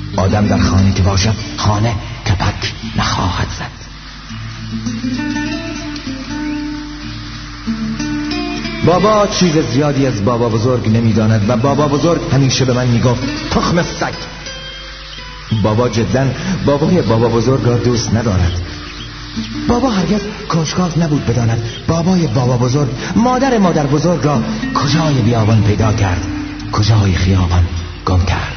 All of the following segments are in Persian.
آدم در خانه که باشد خانه کپک نخواهد زد. بابا چیز زیادی از بابا بزرگ نمیداند و بابا بزرگ همیشه به من میگفت تخم سگ. بابا جدا بابای بابا بزرگ را دوست ندارد. بابا هرگز کنجکاو نبود بداند بابای بابا بزرگ مادر بزرگ را کجای بیابان پیدا کرد، کجای خیابان گم کرد.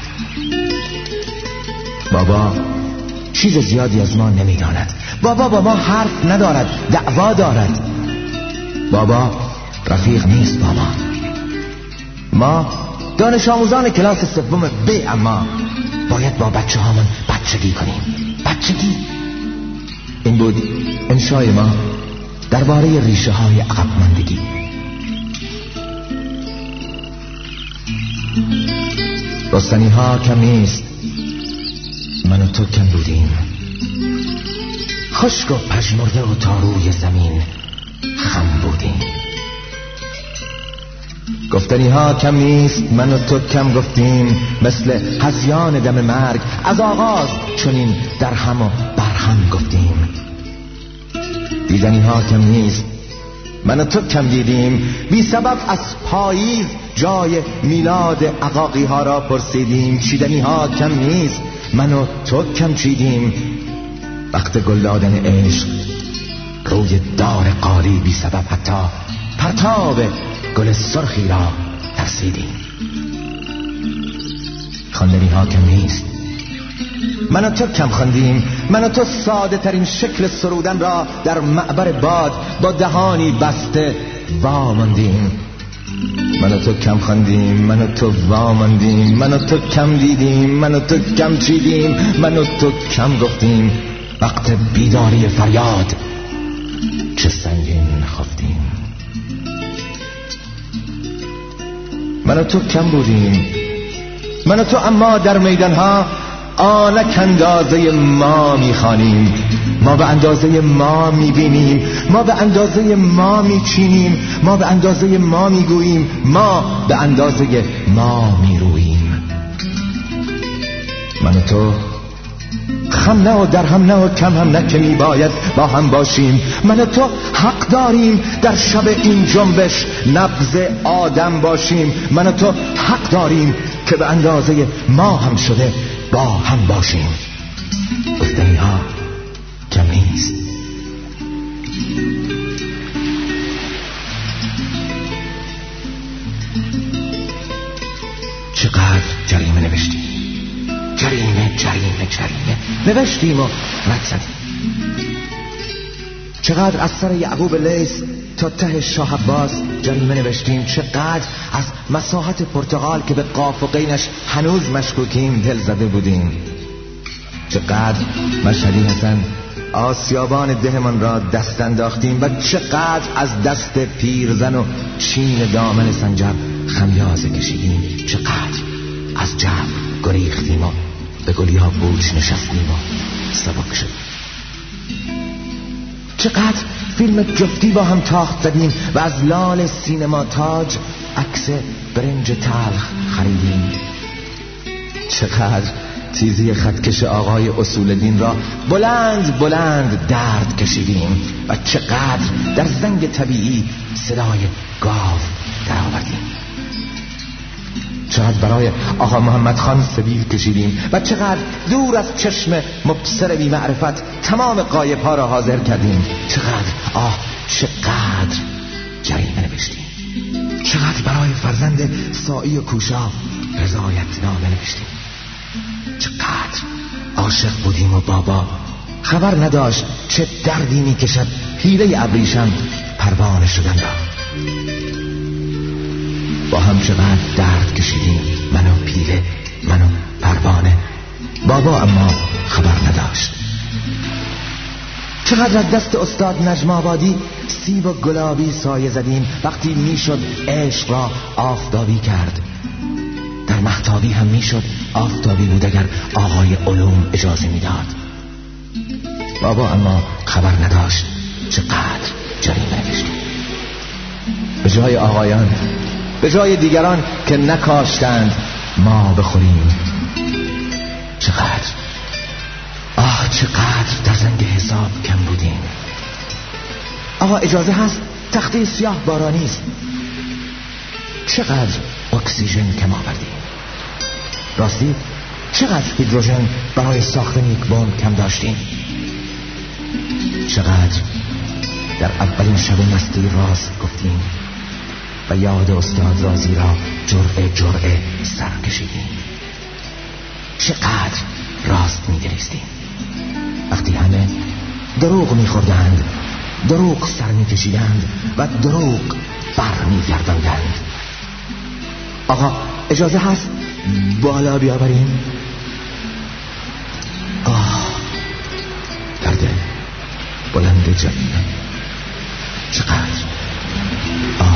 بابا چیز زیادی از ما نمیداند. بابا با ما حرف ندارد، دعوا دارد. بابا رفیق نیست با ما دانش آموزان کلاس سوم ب، اما باید با بچه هامون بچگی کنیم. بچگی. این بود انشای ما درباره ریشه های عقب ماندگی. رستنی ها کم نیست، من و تو کم بودیم، خشک و پژمرده و تا روی زمین خم بودیم. گفتنی ها کم نیست، من و تو کم گفتیم، مثل هذیان دم مرگ از آغاز چنین در هم و بر هم گفتیم. دیدنی ها کم نیست، من و تو کم دیدیم، بی سبب از پاییز جای میلاد عقاقی ها را پرسیدیم. چیدنی ها کم نیست، من و تو کم چیدیم، وقت گل دادن عشق روی دار قالی بی سبب حتی پرتاب گل سرخی را ترسیدیم. خواندنی ها کم نیست، من و تو کم خواندیم، من و تو ساده ترین شکل سرودن را در معبر باد با دهانی بسته واماندیم. من و تو کم خواندیم، من و تو واماندیم، من و تو کم دیدیم، من و تو کم چیدیم، من و تو کم گفتیم، وقت بیداری فریاد چه سنگین خفتیم. من و تو کم بودیم، من و تو اما در میدانها آنک اندازه ما میخوانیم. ما به اندازه ما میبینیم، ما به اندازه ما میچینیم، ما به اندازه ما میگوییم، ما به اندازه ما میروییم. من و تو خم نه و در هم نه و کم هم نه که میباید با هم باشیم. من و تو حق داریم در شب این جنبش نبض آدم باشیم. من و تو حق داریم که به اندازه ما هم شده با هم باشیم. گفتنی ها کم نیست. چقدر جریمه نوشتیم، جریمه نوشتیم و رد زدیم. چقدر از سر یعقوب لیث تا ته شاه عباس جریمه نوشتیم. چقدر از مساحت پرتغال که به قاف و قینش هنوز مشکوکیم دل زده بودیم. چقدر مشهدی حسن آسیابان دهمان را دست انداختیم و چقدر از دست پیرزن و چین دامن سنجر خمیازه کشیدیم. چقدر از جبر گریختیم و به گلیا بوچ نشستیم و سبک شدیم. چقدر فیلم جفتی با هم تاخت زدیم و از لال سینما تاج عکس برنج تلخ خریدیم. چقدر تیزی خطکش آقای اصولدین را بلند بلند درد کشیدیم و چقدر در زنگ طبیعی صدای گاو در آوردیم. چقدر برای آقا محمد خان سبیل کشیدیم و چقدر دور از چشم مبصر بی معرفت تمام غایب ها را حاضر کردیم. چقدر جریمه نوشتیم. چقدر برای فرزند سائی و کوشا رضایت نامه نوشتیم. چقدر عاشق بودیم و بابا خبر نداشت چه دردی میکشد حیله ابریشم پروانه شدن را. با هم چقدر درد کشیدیم، من و پیله، من و پروانه. بابا اما خبر نداشت. چقدر از دست استاد نجم آبادی سیب و گلابی سایه زدیم وقتی میشد عشق را آفتابی کرد. در مهتابی هم میشد آفتابی بود اگر آقای علوم اجازه میداد. بابا اما خبر نداشت چقدر جریمه نوشتیم. به جای آقایان، به جای دیگران که نکاشتند ما بخوریم. چقدر در زنگ حساب کم بودیم. آقا اجازه هست تخته سیاه بارانی است. چقدر اکسیژن کم آوردیم. راستی چقدر هیدروژن برای ساختن یک بمب کم داشتیم. چقدر در اولین شب مستی راست گفتیم و یاد استاد رازی را جرعه سر کشیدیم. چقدر راست می‌گریستیم وقتی همه دروغ می‌خوردند، دروغ سر می‌کشیدند و دروغ بر می‌گرداندند. آقا اجازه هست بالا بیاوریم؟ در دل بلند جنم چقدر